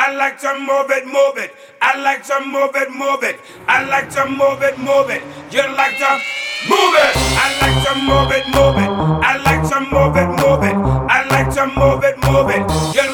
I like to move it, move it. I like to move it, move it. I like to move it, move it. You like to move it. I like to move it, move it. I like to move it, move it. I like to move it, move it. You